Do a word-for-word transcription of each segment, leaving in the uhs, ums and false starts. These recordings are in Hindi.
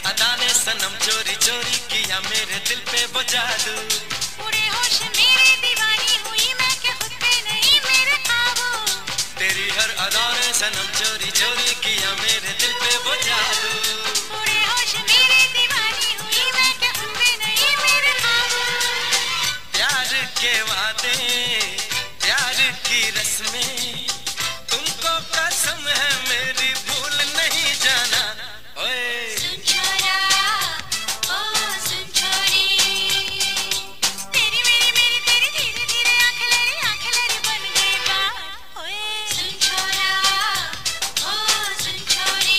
अदा ने सनम चोरी चोरी किया मेरे दिल पे वो जादू। पूरे होश मेरे दीवानी हुई मैं कि खुद पे नहीं मेरे काबू। तेरी हर अदा ने सनम चोरी चोरी किया मेरे दिल पे वो जादू। पूरे होश मेरे दीवानी हुई मैं कि खुद पे नहीं मेरे काबू। प्यार के वादे प्यार की रस्में तुमको कसम है मेरी भूल नहीं जाना। ओए सुन छोरा ओ सुन छोरी, तेरी मेरी मेरी तेरी धीरे धीरे आँख लड़ी आँख लड़ी बन गई बात। ओए सुन छोरा ओ सुन छोरी।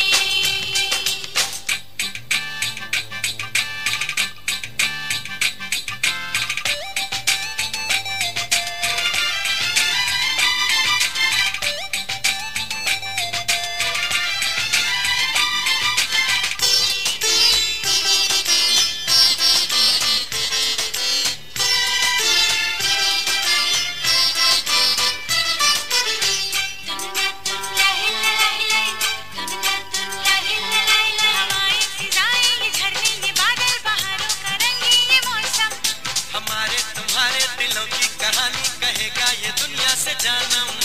हमारे तुम्हारे दिलों की कहानी कहेगा ये दुनिया से जानम।